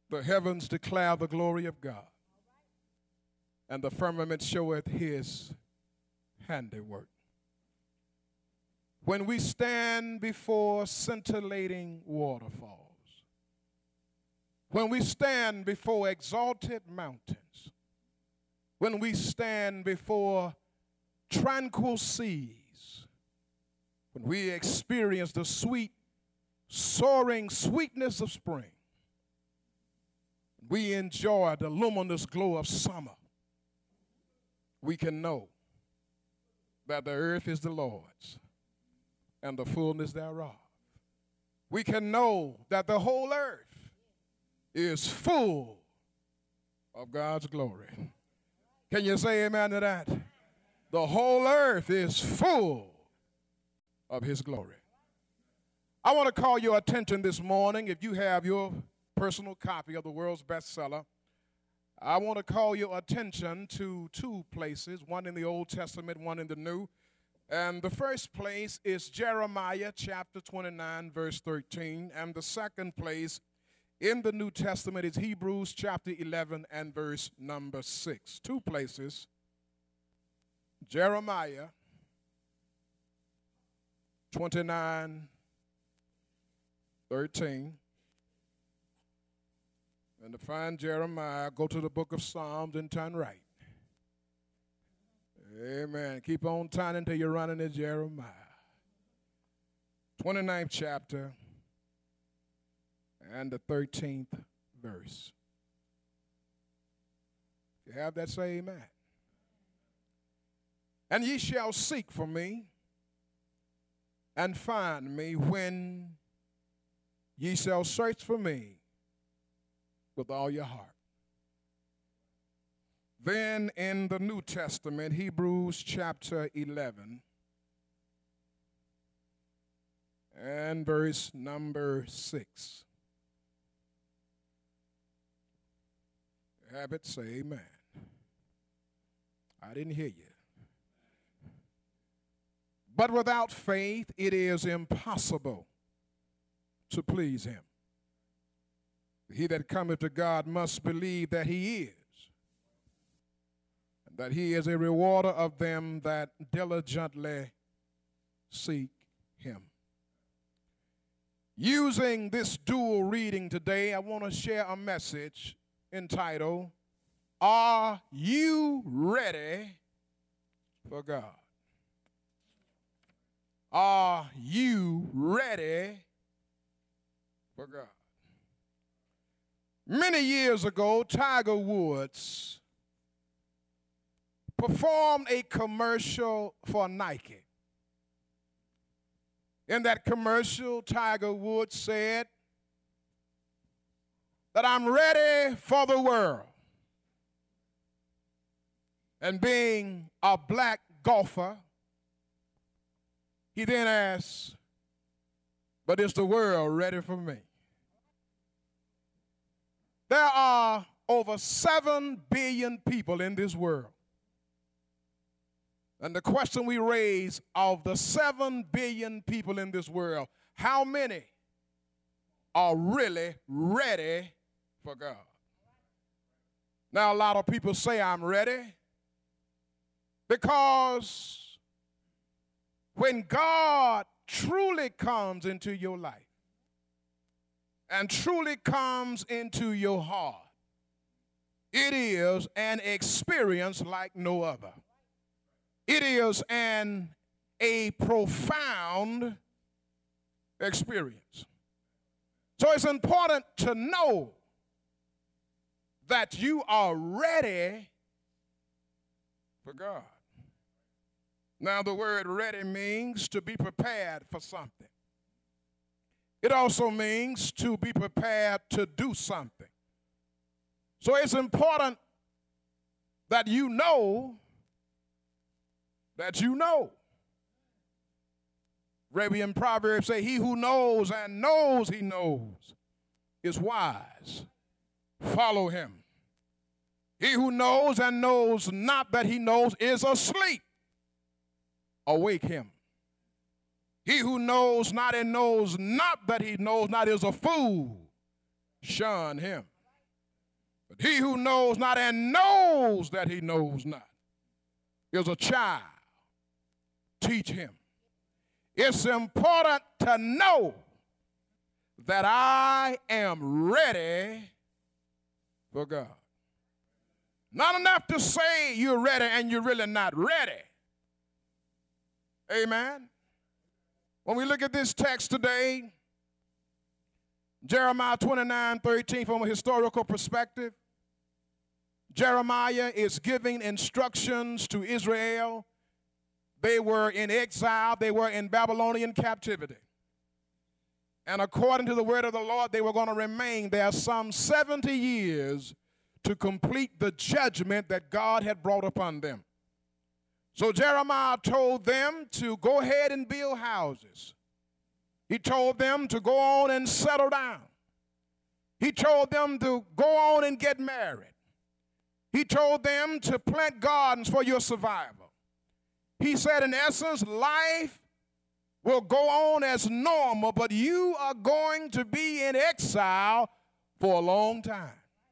The heavens declare the glory of God, and the firmament showeth his handiwork. When we stand before scintillating waterfalls, when we stand before exalted mountains, when we stand before tranquil seas, when we experience the sweet, soaring sweetness of spring, we enjoy the luminous glow of summer, we can know that the earth is the Lord's and the fullness thereof. We can know that the whole earth is full of God's glory. Can you say amen to that? The whole earth is full of his glory. I want to call your attention this morning, if you have your personal copy of the world's bestseller, I want to call your attention to two places, one in the Old Testament, one in the New. And the first place is Jeremiah chapter 29, verse 13. And the second place in the New Testament is Hebrews chapter 11 and verse number 6. Two places, Jeremiah 29, 13. And to find Jeremiah, go to the book of Psalms and turn right. Amen. Keep on turning until you're running to Jeremiah. 29th chapter and the 13th verse. If you have that, say amen. And ye shall seek for me and find me when ye shall search for me with all your heart. Then in the New Testament, Hebrews chapter 11 and verse number 6. Have it, say amen. I didn't hear you. But without faith it is impossible to please him. He that cometh to God must believe that he is, and that he is a rewarder of them that diligently seek him. Using this dual reading today, I want to share a message entitled, Are You Ready for God? Are you ready for God? Many years ago, Tiger Woods performed a commercial for Nike. In that commercial, Tiger Woods said that I'm ready for the world. And being a black golfer, he then asked, but is the world ready for me? There are over 7 billion people in this world. And the question we raise, of the 7 billion people in this world, how many are really ready for God? Now, a lot of people say I'm ready because when God truly comes into your life and truly comes into your heart, it is an experience like no other. It is a profound experience. So it's important to know that you are ready for God. Now, the word ready means to be prepared for something. It also means to be prepared to do something. So it's important that you know that you know. Arabian proverbs say, he who knows and knows he knows is wise. Follow him. He who knows and knows not that he knows is asleep. Awake him. He who knows not and knows not that he knows not is a fool. Shun him. But he who knows not and knows that he knows not is a child. Teach him. It's important to know that I am ready for God. Not enough to say you're ready and you're really not ready. Amen. When we look at this text today, Jeremiah 29:13, from a historical perspective, Jeremiah is giving instructions to Israel. They were in exile. They were in Babylonian captivity. And according to the word of the Lord, they were going to remain there some 70 years to complete the judgment that God had brought upon them. So Jeremiah told them to go ahead and build houses. He told them to go on and settle down. He told them to go on and get married. He told them to plant gardens for your survival. He said, in essence, life will go on as normal, but you are going to be in exile for a long time.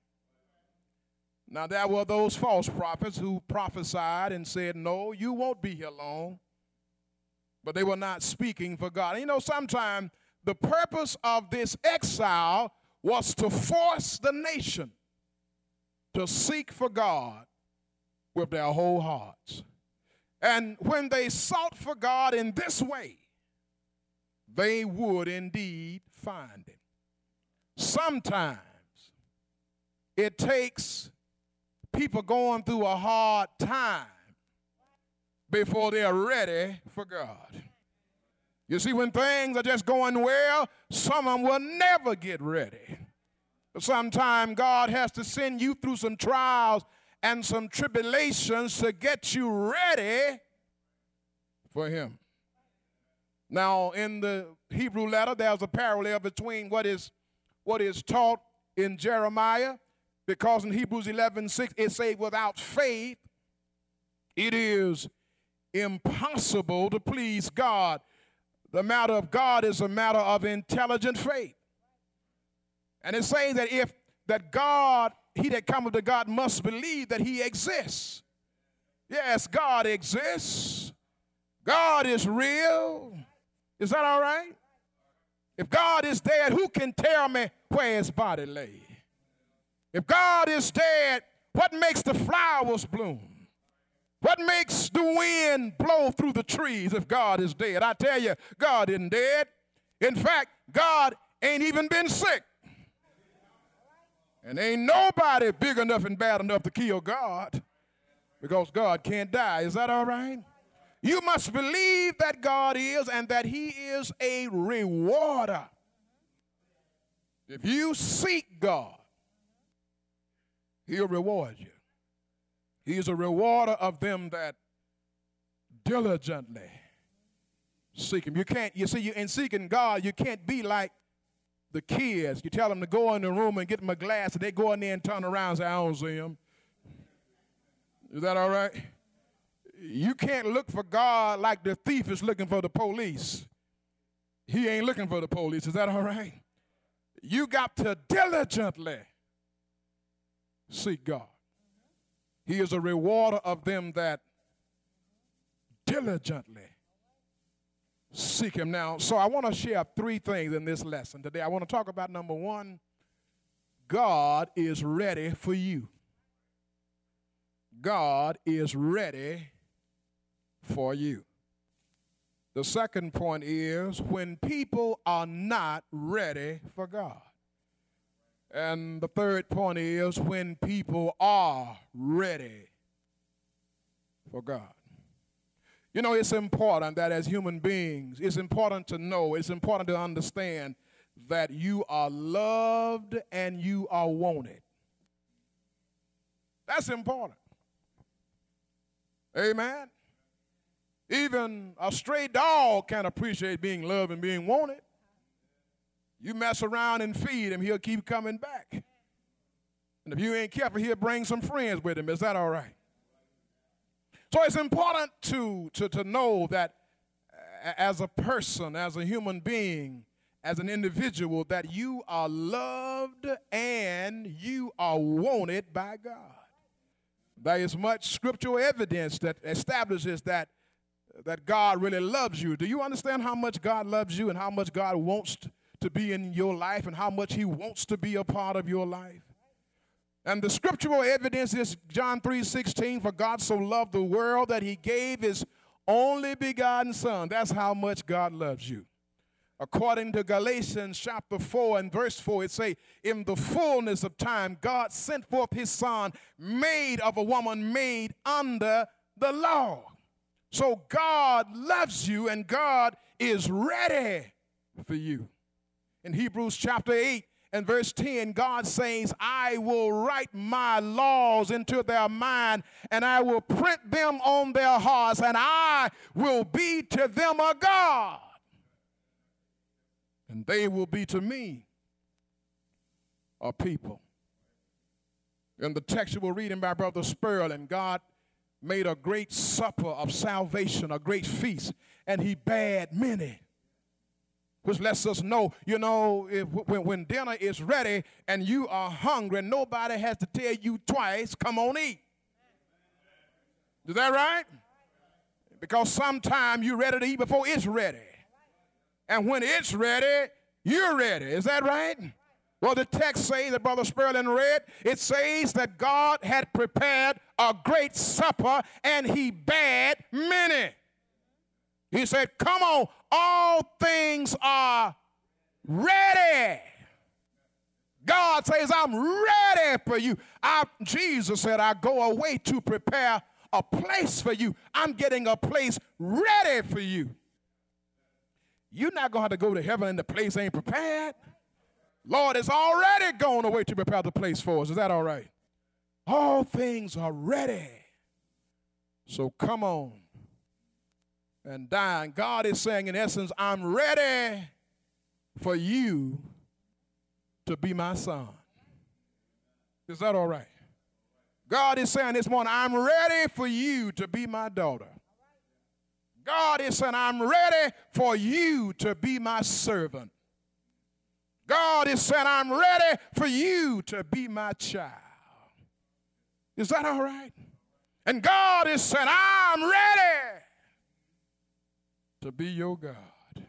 Now, there were those false prophets who prophesied and said, no, you won't be here long. But they were not speaking for God. And you know, sometimes the purpose of this exile was to force the nation to seek for God with their whole hearts. And when they sought for God in this way, they would indeed find him. Sometimes it takes people going through a hard time before they're ready for God. You see, when things are just going well, some of them will never get ready. But sometimes God has to send you through some trials and some tribulations to get you ready for him. Now, in the Hebrew letter, there's a parallel between what is taught in Jeremiah, because in Hebrews 11:6 it says, without faith, it is impossible to please God. The matter of God is a matter of intelligent faith. And it says that God, he that cometh to God must believe that he exists. Yes, God exists. God is real. Is that all right? If God is dead, who can tell me where his body lay? If God is dead, what makes the flowers bloom? What makes the wind blow through the trees if God is dead? I tell you, God isn't dead. In fact, God ain't even been sick. And ain't nobody big enough and bad enough to kill God, because God can't die. Is that all right? You must believe that God is, and that he is a rewarder. If you seek God, he'll reward you. He is a rewarder of them that diligently seek him. In seeking God, you can't be like the kids. You tell them to go in the room and get them a glass, and they go in there and turn around and say, I don't see him. Is that all right? You can't look for God like the thief is looking for the police. He ain't looking for the police. Is that all right? You got to diligently seek God. He is a rewarder of them that diligently seek him. Now, so I want to share three things in this lesson today. I want to talk about, number one, God is ready for you. God is ready for you. The second point is when people are not ready for God. And the third point is when people are ready for God. You know, it's important that as human beings, it's important to know, it's important to understand that you are loved and you are wanted. That's important. Amen. Even a stray dog can appreciate being loved and being wanted. You mess around and feed him, he'll keep coming back. And if you ain't careful, he'll bring some friends with him. Is that all right? So it's important to know that as a person, as a human being, as an individual that you are loved and you are wanted by God. There is much scriptural evidence that establishes that God really loves you. Do you understand how much God loves you and how much God wants to be in your life and how much he wants to be a part of your life? And the scriptural evidence is John 3:16, for God so loved the world that he gave his only begotten son. That's how much God loves you. According to Galatians chapter 4 and verse 4, it say, in the fullness of time, God sent forth his son, made of a woman, made under the law. So God loves you and God is ready for you. In Hebrews chapter 8 and verse 10, God says, I will write my laws into their mind and I will print them on their hearts and I will be to them a God. And they will be to me a people. In the textual reading by Brother Spurling, God made a great supper of salvation, a great feast, and he bade many. Which lets us know, when dinner is ready and you are hungry, nobody has to tell you twice, come on, eat. Is that right? Because sometimes you're ready to eat before it's ready. And when it's ready, you're ready. Is that right? Well, the text says that Brother Spurling read, it says that God had prepared a great supper and he bade many. He said, come on, all things are ready. God says, I'm ready for you. Jesus said, I go away to prepare a place for you. I'm getting a place ready for you. You're not going to have to go to heaven and the place ain't prepared. Lord has already gone away to prepare the place for us. Is that all right? All things are ready. So come on and dine. God is saying, in essence, I'm ready for you to be my son. Is that all right? God is saying this morning, I'm ready for you to be my daughter. God is saying, I'm ready for you to be my servant. God is saying, I'm ready for you to be my child. Is that all right? And God is saying, I'm ready to be your God.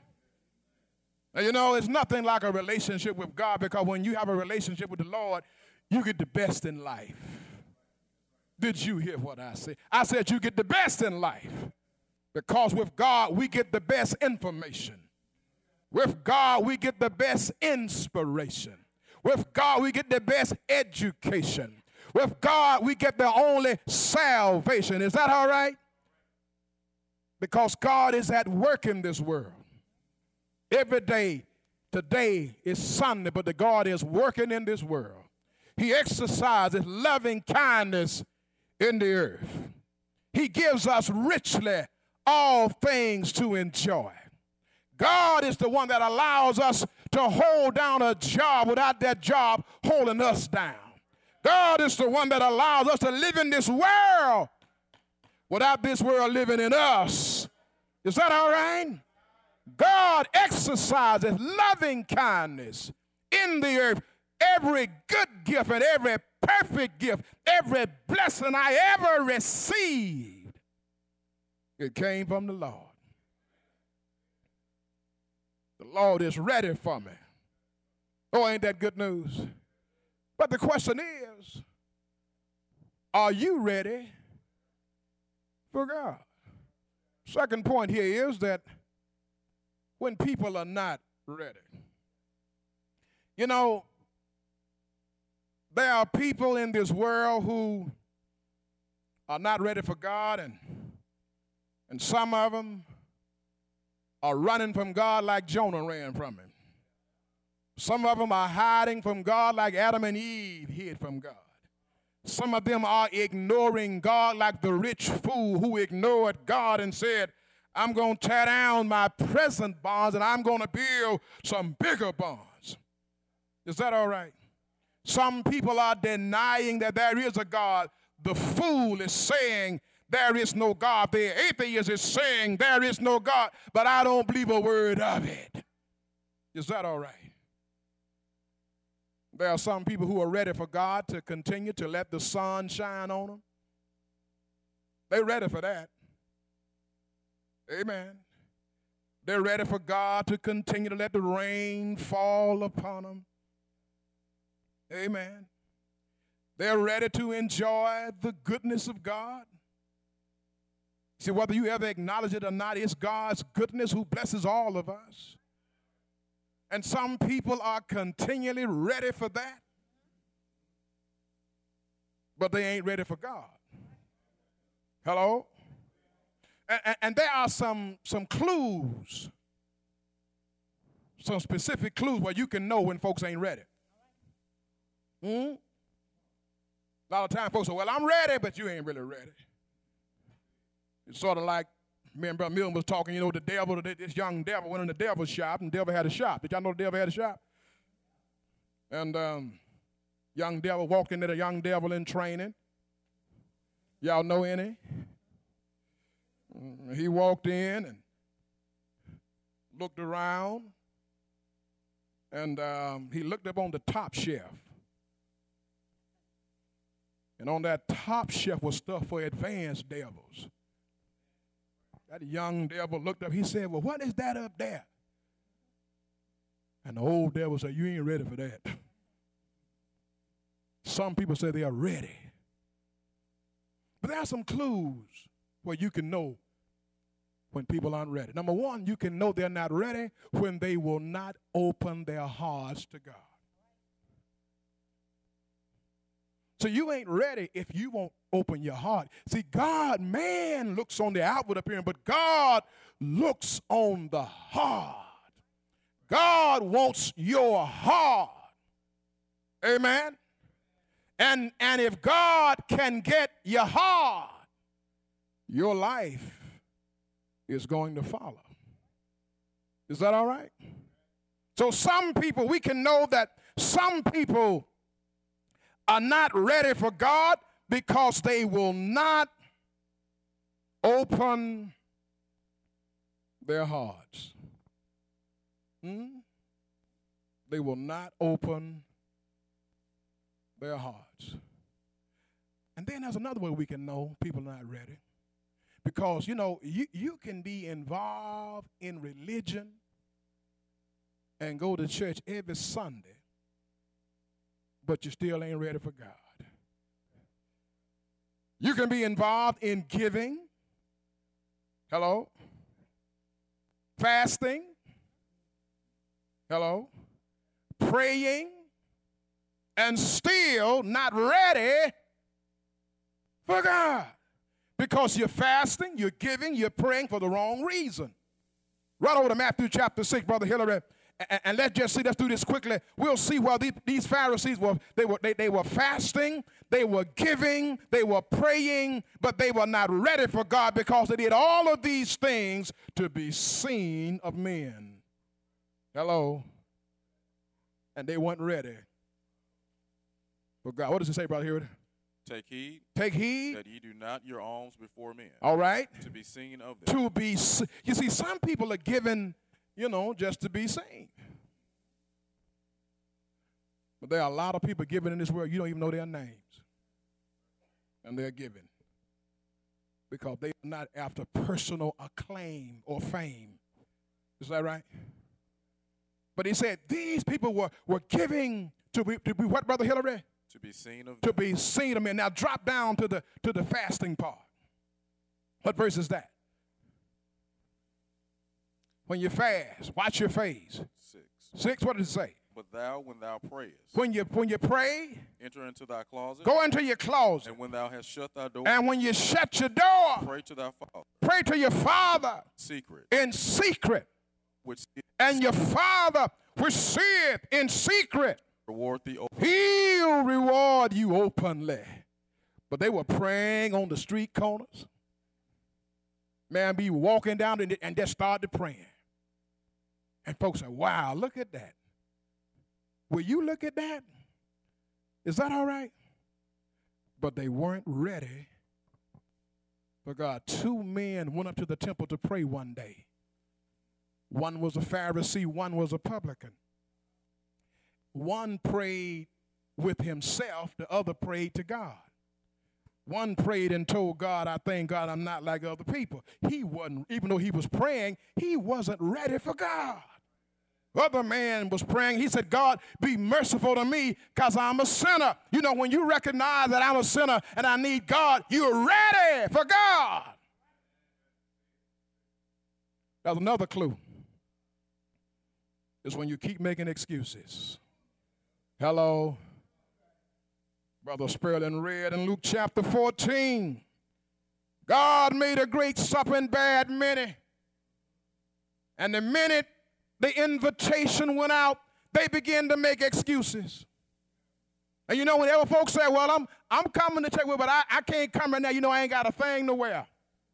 Now, it's nothing like a relationship with God, because when you have a relationship with the Lord, you get the best in life. Did you hear what I said? I said you get the best in life. Because with God, we get the best information. With God, we get the best inspiration. With God, we get the best education. With God, we get the only salvation. Is that all right? Because God is at work in this world. Every day, today is Sunday, but the God is working in this world. He exercises loving kindness in the earth. He gives us richly all things to enjoy. God is the one that allows us to hold down a job without that job holding us down. God is the one that allows us to live in this world without this world living in us. Is that all right? God exercises loving kindness in the earth. Every good gift and every perfect gift, every blessing I ever received, it came from the Lord. The Lord is ready for me. Oh, ain't that good news? But the question is, are you ready for God? Second point here is that when people are not ready. There are people in this world who are not ready for God, and some of them are running from God like Jonah ran from him. Some of them are hiding from God like Adam and Eve hid from God. Some of them are ignoring God like the rich fool who ignored God and said, I'm going to tear down my present bonds and I'm going to build some bigger bonds. Is that all right? Some people are denying that there is a God. The fool is saying there is no God. The atheist is saying there is no God, but I don't believe a word of it. Is that all right? There are some people who are ready for God to continue to let the sun shine on them. They're ready for that. Amen. They're ready for God to continue to let the rain fall upon them. Amen. They're ready to enjoy the goodness of God. See, whether you ever acknowledge it or not, it's God's goodness who blesses all of us. And some people are continually ready for that, but they ain't ready for God. Hello? And there are some clues, some specific clues where you can know when folks ain't ready. A lot of times folks say, well, I'm ready, but you ain't really ready. It's sort of like, me and Brother Milton was talking, you know, the devil, this young devil went in the devil's shop, and the devil had a shop. Did y'all know the devil had a shop? And young devil walked into the young devil in training. Y'all know any? He walked in and looked around, and he looked up on the top shelf. And on that top shelf was stuff for advanced devils. That young devil looked up. He said, well, what is that up there? And the old devil said, you ain't ready for that. Some people say they are ready. But there are some clues where you can know when people aren't ready. Number one, you can know they're not ready when they will not open their hearts to God. So you ain't ready if you won't open your heart. See, man looks on the outward appearance, but God looks on the heart. God wants your heart. Amen? And if God can get your heart, your life is going to follow. Is that all right? So some people, we can know that some people are not ready for God because they will not open their hearts. They will not open their hearts. And then there's another way we can know people are not ready. Because, you know, you can be involved in religion and go to church every Sunday, but you still ain't ready for God. You can be involved in giving, hello, fasting, hello, praying, and still not ready for God. Because you're fasting, you're giving, you're praying for the wrong reason. Right over to Matthew chapter 6, Brother Hillary. And let's do this quickly. We'll see why these Pharisees were fasting, they were giving, they were praying, but they were not ready for God because they did all of these things to be seen of men. Hello. And they weren't ready for God. What does it say, Brother Hillary? Take heed. Take heed. That ye do not your alms before men. All right. To be seen of them. You see, some people are given, you know, just to be seen. But there are a lot of people giving in this world, you don't even know their names. And they're giving. Because they are not after personal acclaim or fame. Is that right? But he said these people were giving to be what, Brother Hillary? To be seen of them. To be seen of men. Now drop down to the fasting part. What verse is that? When you fast, watch your face. 6, what does it say? But thou, when thou prayest. When you pray, enter into thy closet. Go into your closet. And when thou hast shut thy door. And when you shut your door, pray to thy Father. Pray to your Father. Secret. In secret. Which and your Father which seeth in secret. Reward thee openly. He'll reward you openly. But they were praying on the street corners. Man, be walking down and just started praying. And folks say, wow, look at that. Will you look at that? Is that all right? But they weren't ready for God. 2 men went up to the temple to pray one day. One was a Pharisee, one was a publican. One prayed with himself, the other prayed to God. One prayed and told God, I thank God I'm not like other people. He wasn't, even though he was praying, he wasn't ready for God. Other man was praying. He said, God, be merciful to me because I'm a sinner. You know, when you recognize that I'm a sinner and I need God, you're ready for God. That's another clue. Is when you keep making excuses. Hello. Brother Sperling read in Luke chapter 14. God made a great supper and bade many. And the minute the invitation went out, they began to make excuses. And you know, whenever folks say, well, I'm coming to church, but I can't come right now. You know, I ain't got a thing to wear.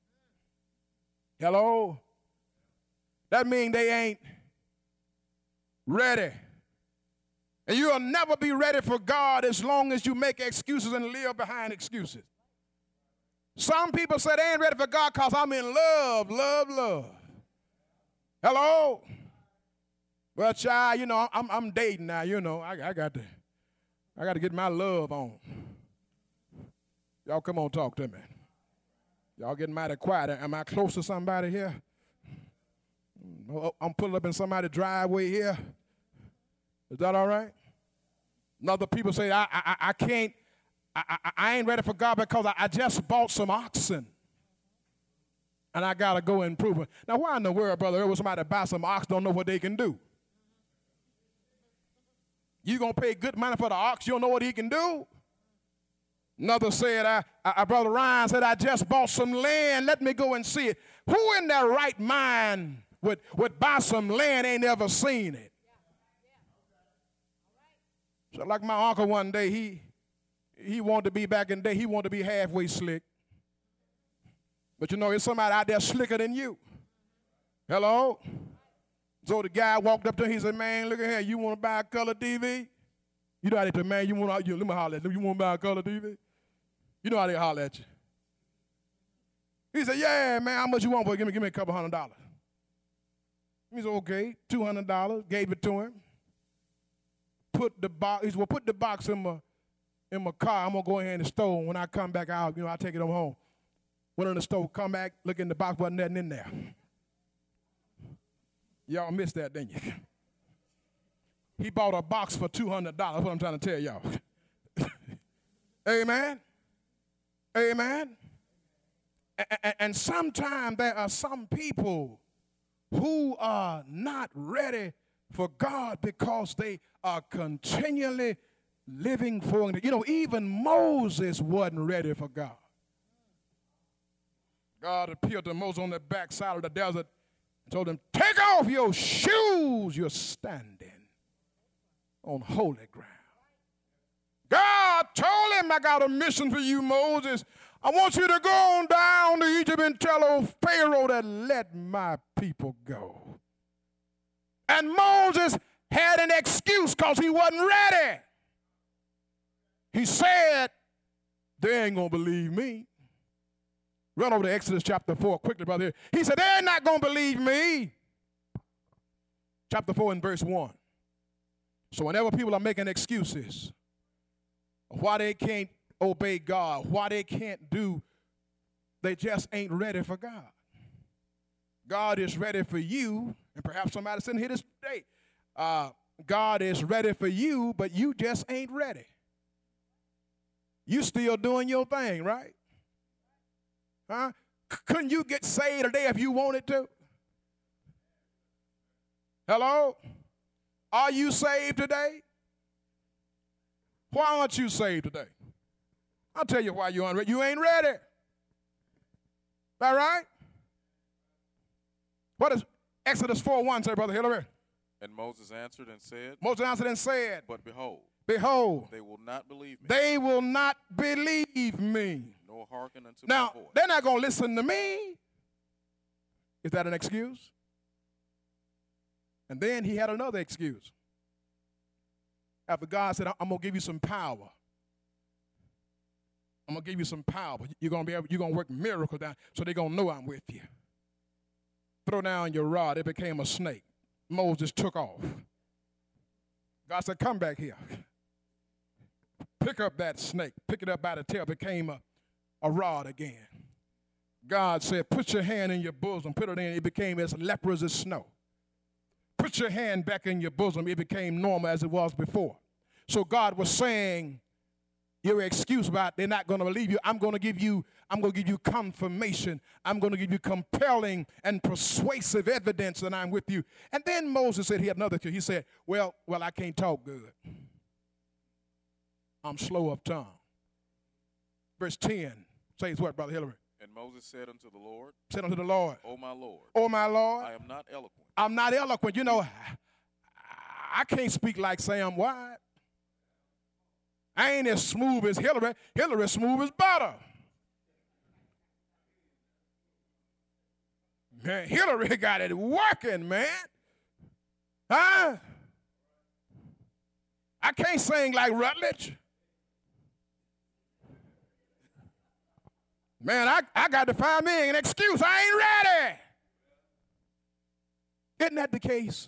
Hello? That means they ain't ready. And you'll never be ready for God as long as you make excuses and live behind excuses. Some people say they ain't ready for God because I'm in love. Hello? Well, child, you know, I'm dating now, you know. I got to get my love on. Y'all come on, talk to me. Y'all getting mighty quiet. Am I close to somebody here? I'm pulling up in somebody's driveway here. Is that all right? Other people say, I can't, I ain't ready for God because I just bought some oxen. And I got to go and prove it. Now, why in the world, brother, there was somebody buy some ox, don't know what they can do? You going to pay good money for the ox, you don't know what he can do? Another said, Brother Ryan said, I just bought some land, let me go and see it. Who in their right mind would buy some land, ain't never seen it? So like my uncle one day, he wanted to be back in the day, he wanted to be halfway slick. But you know, there's somebody out there slicker than you. Hello? So the guy walked up to him, he said, man, look at here, you want to buy a color TV? You know how they say, man, let me holler at you. You want to buy a color TV? You know how they holler at you. He said, yeah, man, how much you want for it? Give me a couple $100. He said, okay, $200, gave it to him. Put the box in my car. I'm going to go ahead in the store. When I come back out, I'll take it home. Went in the store, come back, look in the box, wasn't nothing in there. Y'all missed that, didn't you? He bought a box for $200. That's what I'm trying to tell y'all. Amen? Amen? And sometimes there are some people who are not ready for God because they are continually living for him. You know, even Moses wasn't ready for God. God appeared to Moses on the backside of the desert and told him, take off your shoes, you're standing on holy ground. God told him, I got a mission for you, Moses. I want you to go on down to Egypt and tell old Pharaoh to let my people go. And Moses had an excuse because he wasn't ready. He said, they ain't going to believe me. Run over to Exodus chapter 4 quickly, brother. He said, they're not going to believe me. Chapter 4 and verse 1. So whenever people are making excuses why they can't obey God, why they can't do, they just ain't ready for God. God is ready for you, and perhaps somebody sitting here this day. God is ready for you, but you just ain't ready. You still doing your thing, right? Huh? Couldn't you get saved today if you wanted to? Hello? Are you saved today? Why aren't you saved today? I'll tell you why you aren't ready. You ain't ready. All right? What does Exodus 4:1 say, Brother Hillary? And Moses answered and said, but behold, they will not believe me. They will not believe me. Nor hearken unto now, my voice. They're not going to listen to me. Is that an excuse? And then he had another excuse. After God said, I'm going to give you some power. I'm going to give you some power. You're going to work miracles down, so they're going to know I'm with you. Throw down your rod. It became a snake. Moses took off. God said, come back here. Pick up that snake. Pick it up by the tail. It became a rod again. God said, put your hand in your bosom. Put it in. It became as leprous as snow. Put your hand back in your bosom. It became normal as it was before. So God was saying, your excuse about they're not going to believe you, I'm going to give you confirmation. I'm going to give you compelling and persuasive evidence that I'm with you. And then Moses said he had another cue. He said, well, I can't talk good. I'm slow of tongue. Verse 10 says what, Brother Hillary? And Moses said unto the Lord. Said unto the Lord. O my Lord. O my Lord. I am not eloquent. I'm not eloquent. You know, I can't speak like Sam White. I ain't as smooth as Hillary. Hillary smooth as butter. Man, Hillary got it working, man. Huh? I can't sing like Rutledge. Man, I got to find me an excuse. I ain't ready. Isn't that the case?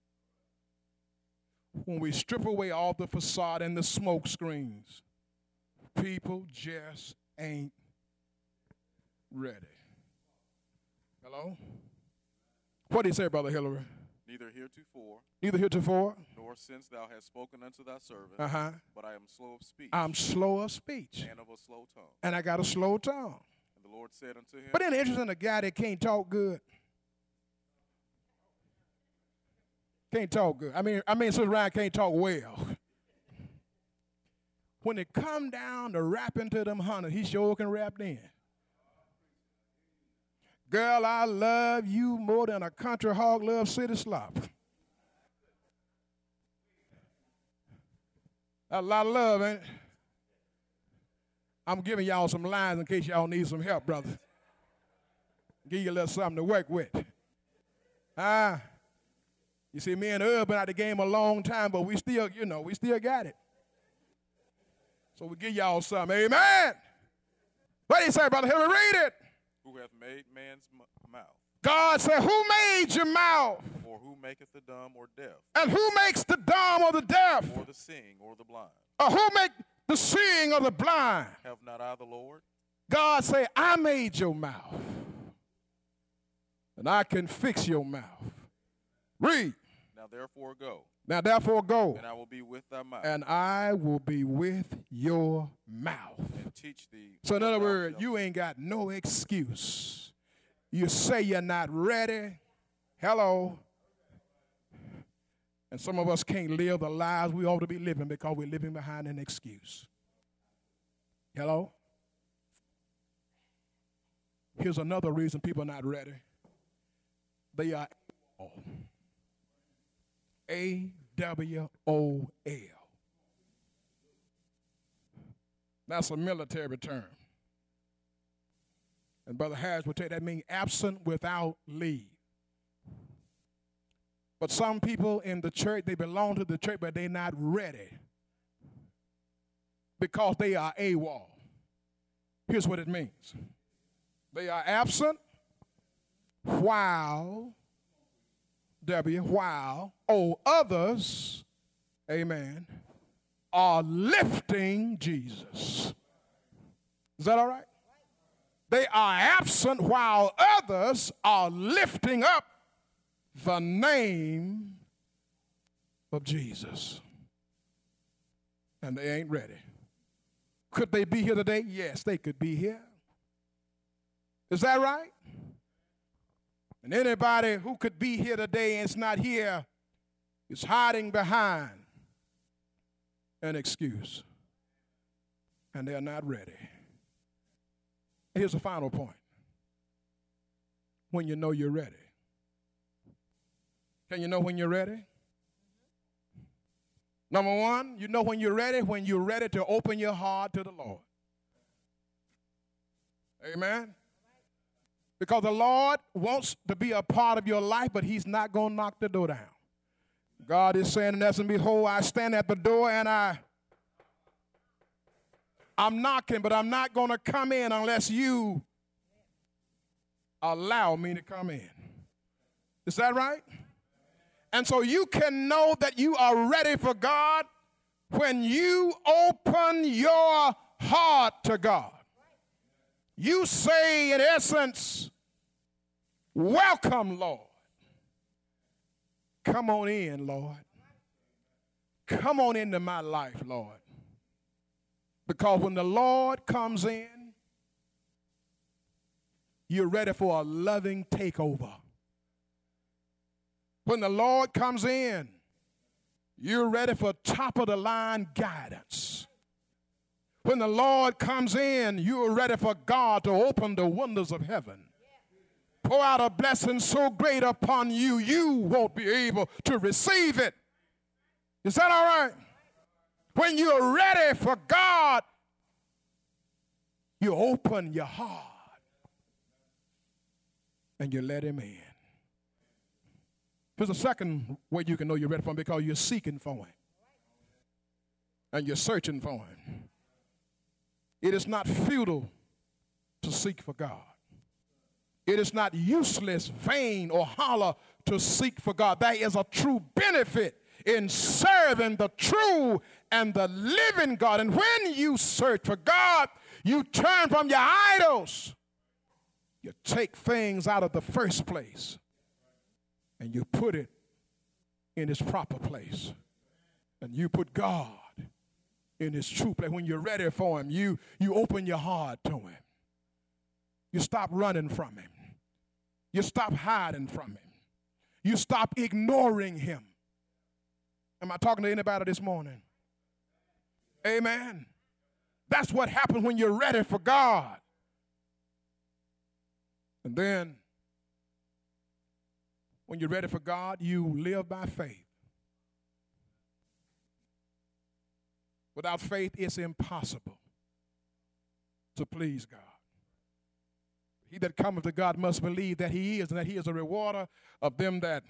When we strip away all the facade and the smoke screens, people just ain't ready. Hello? What did he say, Brother Hillary? Neither heretofore, nor since thou hast spoken unto thy servant, but I am slow of speech. I'm slow of speech. And of a slow tongue. And I got a slow tongue. And the Lord said unto him. But isn't it interesting, a guy that can't talk good? Can't talk good. I mean, Sister Ryan can't talk well. When it come down to rapping to them hunters, he sure can rap then. Girl, I love you more than a country hog loves city slop. A lot of love, ain't it? I'm giving y'all some lines in case y'all need some help, brother. Give you a little something to work with. You see, me and Herb been out the game a long time, but we still got it. So we give y'all something. Amen. What do you say, Brother Hillary? Read it. Who hath made man's mouth? God said, who made your mouth? Or who maketh the dumb or deaf? And who makes the dumb or the deaf? Or the seeing or the blind? Or who make the seeing or the blind? Have not I the Lord? God say, I made your mouth. And I can fix your mouth. Read. Now therefore go. Now therefore go. And I will be with thy mouth. And I will be with your mouth. And teach thee. So in other words, you ain't got no excuse. You say you're not ready. Hello. And some of us can't live the lives we ought to be living because we're living behind an excuse. Hello? Here's another reason people are not ready. They are AWOL. That's a military term. And Brother Harris would take that mean absent without leave. But some people in the church, they belong to the church, but they're not ready because they are AWOL. Here's what it means. They are absent while others, amen, are lifting Jesus. Is that all right? They are absent while others are lifting up the name of Jesus. And they ain't ready. Could they be here today? Yes, they could be here. Is that right? And anybody who could be here today and is not here is hiding behind an excuse. And they're not ready. Here's the final point. When you know you're ready. Can you know when you're ready? Number one, you know when you're ready to open your heart to the Lord. Amen? Because the Lord wants to be a part of your life, but he's not going to knock the door down. God is saying in essence, behold, I stand at the door and I'm knocking, but I'm not going to come in unless you allow me to come in. Is that right? And so you can know that you are ready for God when you open your heart to God. You say, in essence, welcome, Lord. Come on in, Lord. Come on into my life, Lord. Because when the Lord comes in, you're ready for a loving takeover. When the Lord comes in, you're ready for top-of-the-line guidance. When the Lord comes in, you're ready for God to open the windows of heaven. Pour out a blessing so great upon you, you won't be able to receive it. Is that all right? When you're ready for God, you open your heart and you let him in. Here's a second way you can know you're ready for him, because you're seeking for him and you're searching for him. It is not futile to seek for God. It is not useless, vain, or hollow to seek for God. There is a true benefit in serving the true and the living God. And when you search for God, you turn from your idols. You take things out of the first place and you put it in its proper place. And you put God in his true place. When you're ready for him, you open your heart to him. You stop running from him. You stop hiding from him. You stop ignoring him. Am I talking to anybody this morning? Amen. That's what happens when you're ready for God. And then, when you're ready for God, you live by faith. Without faith, it's impossible to please God. He that cometh to God must believe that he is, and that he is a rewarder of them that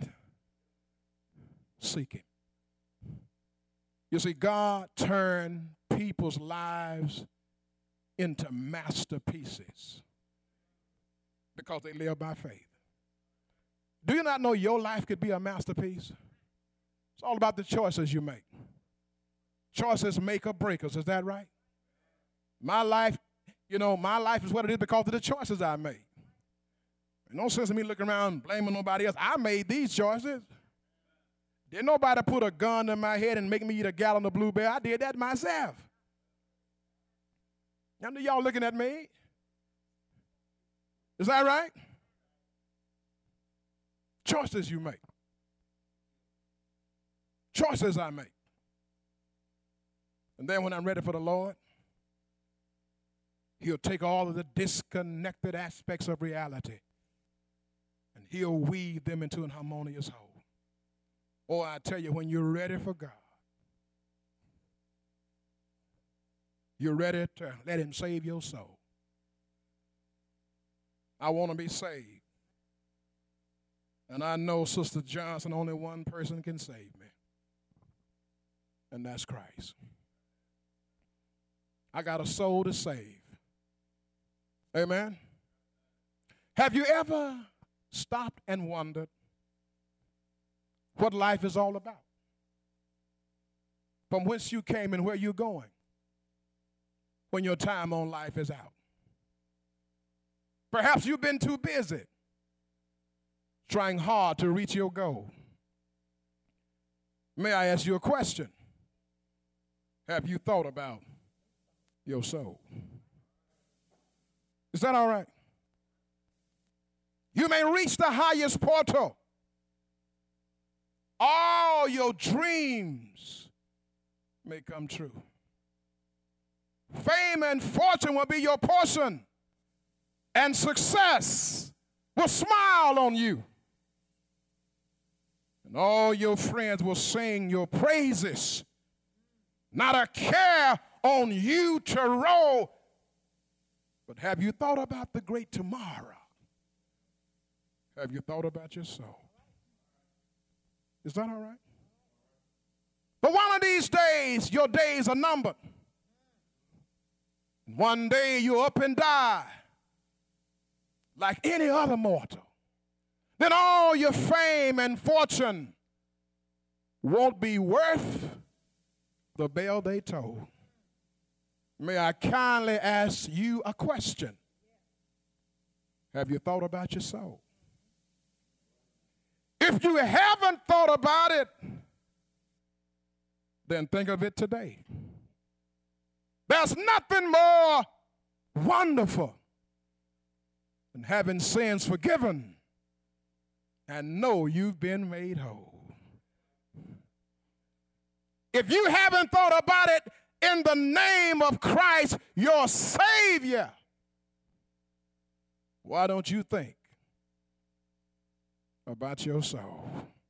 seek him. You see, God turned people's lives into masterpieces because they live by faith. Do you not know your life could be a masterpiece? It's all about the choices you make. Choices make or break us, is that right? My life is what it is because of the choices I made. No sense in me looking around blaming nobody else. I made these choices. Didn't nobody put a gun in my head and make me eat a gallon of Blueberry. I did that myself. Now, y'all looking at me? Is that right? Choices you make. Choices I make. And then when I'm ready for the Lord, he'll take all of the disconnected aspects of reality and he'll weave them into an harmonious whole. Or I tell you, when you're ready for God, you're ready to let him save your soul. I want to be saved. And I know, Sister Johnson, only one person can save me. And that's Christ. I got a soul to save. Amen. Have you ever stopped and wondered what life is all about? From whence you came and where you're going when your time on life is out. Perhaps you've been too busy trying hard to reach your goal. May I ask you a question? Have you thought about your soul? Is that all right? You may reach the highest portal. All your dreams may come true. Fame and fortune will be your portion, and success will smile on you. And all your friends will sing your praises. Not a care on you to roll. But have you thought about the great tomorrow? Have you thought about your soul? Is that all right? But one of these days, your days are numbered. One day you'll up and die like any other mortal. then all your fame and fortune won't be worth the bell they toll. May I kindly ask you a question? Have you thought about your soul? If you haven't thought about it, then think of it today. There's nothing more wonderful than having sins forgiven and know you've been made whole. If you haven't thought about it in the name of Christ, your Savior, why don't you think about your soul?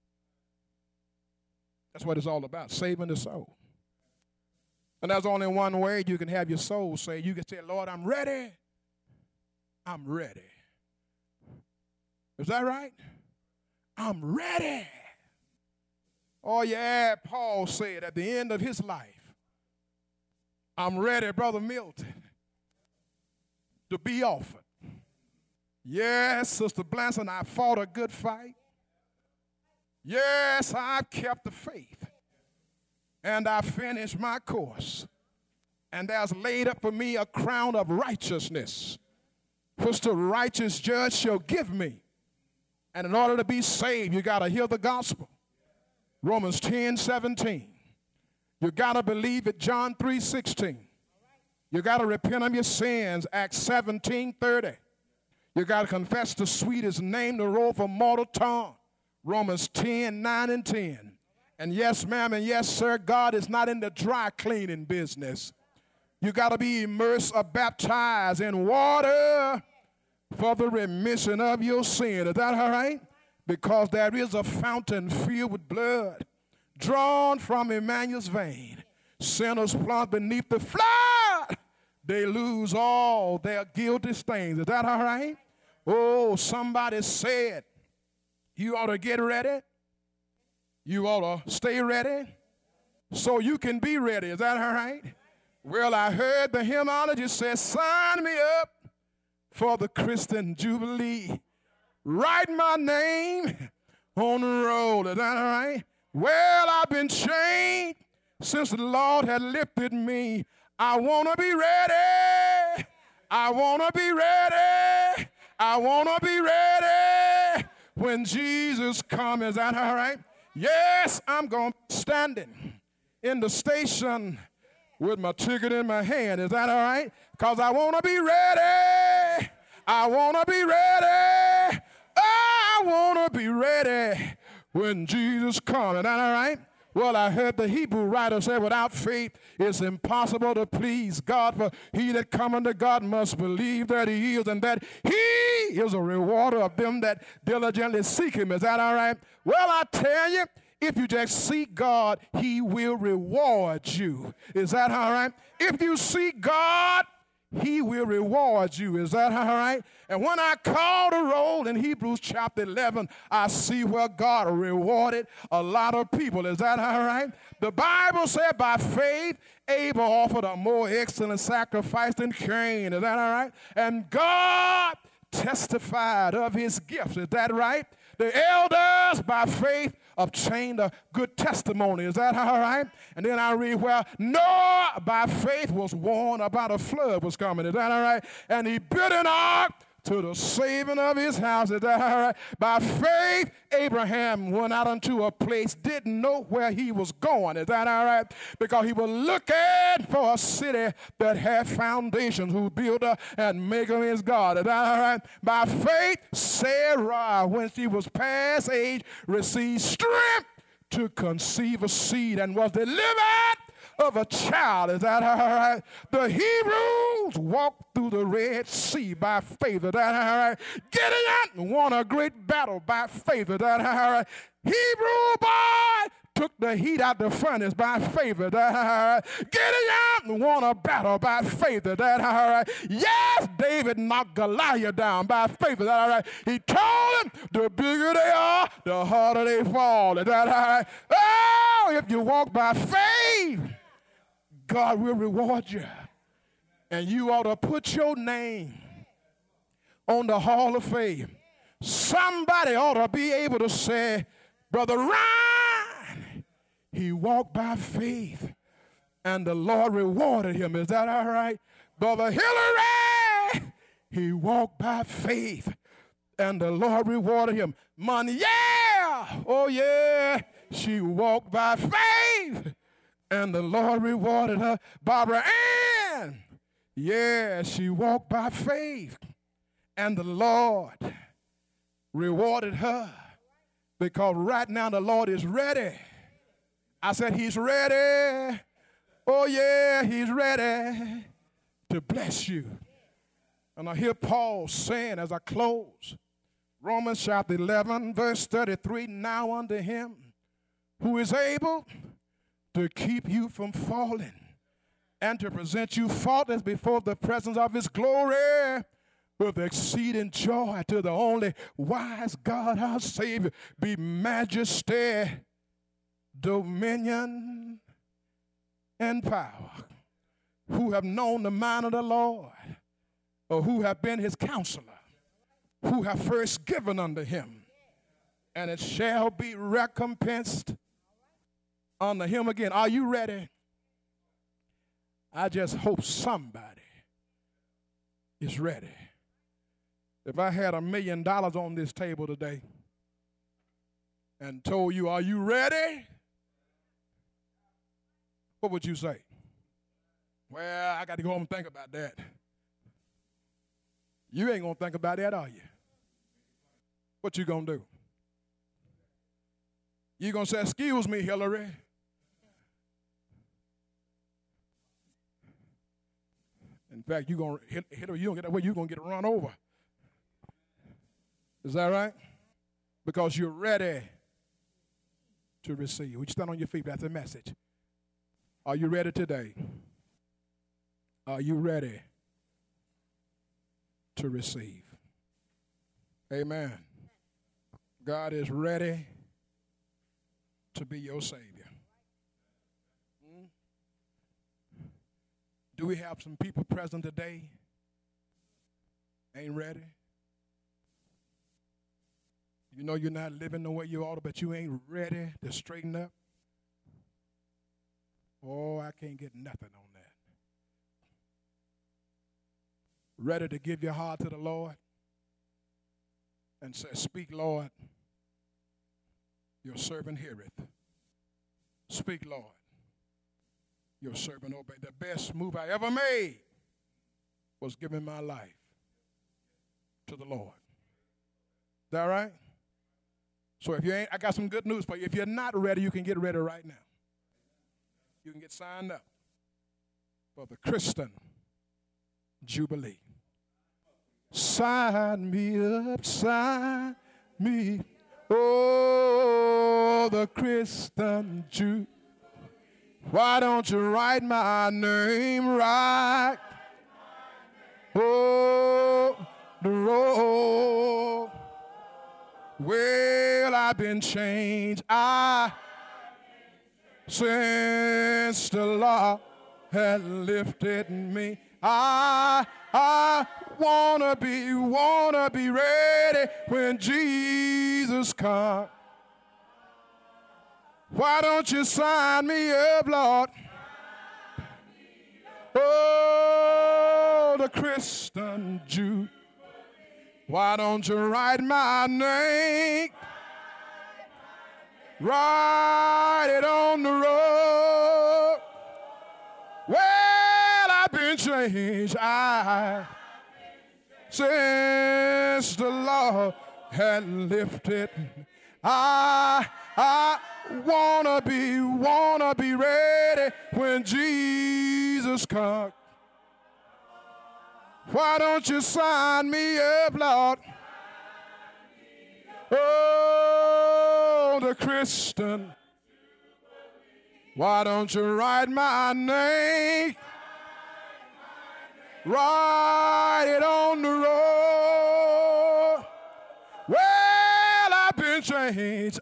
That's what it's all about, saving the soul. And there's only one way you can have your soul saved. You can say, Lord, I'm ready. I'm ready. Is that right? I'm ready. Oh, yeah, Paul said at the end of his life, I'm ready, Brother Milton, to be offered. Yes, Sister Blanson, I fought a good fight. Yes, I've kept the faith. And I finished my course. And there's laid up for me a crown of righteousness, which the righteous judge shall give me. And in order to be saved, you got to hear the gospel. Romans 10:17. You got to believe it, John 3:16. You got to repent of your sins, Acts 17:30. You got to confess the sweetest name to roll from mortal tongue, Romans 10:9 and 10. And yes, ma'am, and yes, sir, God is not in the dry cleaning business. You got to be immersed or baptized in water for the remission of your sin. Is that all right? Because there is a fountain filled with blood drawn from Emmanuel's vein. Sinners plunged beneath the flood, they lose all their guilty stains. Is that all right? Oh, somebody said you ought to get ready. You ought to stay ready so you can be ready. Is that all right? Well, I heard the hymnologist say, sign me up for the Christian Jubilee. Write my name on the roll. Is that all right? Well, I've been chained since the Lord had lifted me. I want to be ready. I want to be ready. I want to be ready when Jesus comes. Is that all right? Yes, I'm going to be standing in the station with my ticket in my hand. Is that all right? Because I want to be ready. I want to be ready. I want to be ready when Jesus comes. Is that all right? Well, I heard the Hebrew writer say, without faith, it's impossible to please God. For he that cometh to God must believe that he is, and that he is a rewarder of them that diligently seek him. Is that all right? Well, I tell you, if you just seek God, he will reward you. Is that all right? If you seek God, he will reward you. Is that all right? And when I call the roll in Hebrews chapter 11, I see where God rewarded a lot of people. Is that all right? The Bible said by faith, Abel offered a more excellent sacrifice than Cain. Is that all right? And God testified of his gifts. Is that right? The elders by faith obtained a good testimony. Is that all right? And then I read where Noah by faith was warned about a flood was coming. Is that all right? And he built an ark to the saving of his house. Is that all right? By faith, Abraham went out unto a place, didn't know where he was going. Is that all right? Because he was looking for a city that had foundations, whose builder and maker is God. Is that all right? By faith, Sarah, when she was past age, received strength to conceive a seed and was delivered of a child. Is that all right? The Hebrews walked through the Red Sea by faith. Is that all right? Gideon won a great battle by faith. Is that all right? Hebrew boy took the heat out the furnace by faith. Is that all right? Gideon won a battle by faith. Is that all right? Yes, David knocked Goliath down by faith. Is that all right? He told him, the bigger they are, the harder they fall. Is that all right? Oh, if you walk by faith, God will reward you. And you ought to put your name on the hall of fame. Somebody ought to be able to say, Brother Ryan, he walked by faith and the Lord rewarded him. Is that all right? Brother Hillary, he walked by faith and the Lord rewarded him. Money, yeah, oh yeah, she walked by faith and the Lord rewarded her. Barbara Ann, yeah, she walked by faith and the Lord rewarded her, because right now the Lord is ready. I said he's ready. Oh yeah, he's ready to bless you. And I hear Paul saying as I close, Romans chapter 11, verse 33, now unto him who is able to keep you from falling and to present you faultless before the presence of his glory with exceeding joy, to the only wise God our Savior be majesty, dominion, and power, who have known the mind of the Lord, or who have been his counselor, who have first given unto him, and it shall be recompensed unto him again. Are you ready? I just hope somebody is ready. If I had $1 million on this table today and told you, are you ready? What would you say? Well, I got to go home and think about that. You ain't going to think about that, are you? What you going to do? You going to say, excuse me, Hillary. In fact, Hillary, you don't get that way, you're going to get run over. Is that right? Because you're ready to receive. Would you stand on your feet? That's the message. Are you ready today? Are you ready to receive? Amen. God is ready to be your Savior. Do we have some people present today ain't ready? You know you're not living the way you ought to, but you ain't ready to straighten up. Oh, I can't get nothing on that. Ready to give your heart to the Lord and say, speak, Lord, your servant heareth. Speak, Lord, your servant obey. The best move I ever made was giving my life to the Lord. Is that right? So if you ain't, I got some good news for you. If you're not ready, you can get ready right now. You can get signed up for the Christian Jubilee. Sign me up, sign me. Oh, the Christian Jubilee. Why don't you write my name right? Oh, the road. Well, I've been changed. Since the Lord had lifted me, I wanna be ready when Jesus comes. Why don't you sign me up, Lord? Oh, the Christian Jew. Why don't you write my name? Write it on the road. Well, I've been changed. Since the Lord had lifted me, I wanna be ready when Jesus comes. Why don't you sign me up, Lord? Oh, the Christian. Why don't you write my name? Write it on the road. Well, I've been changed.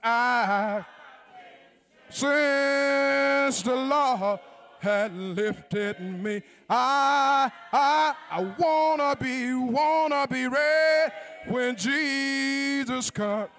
Since the Lord had lifted me, I wanna be ready when Jesus comes.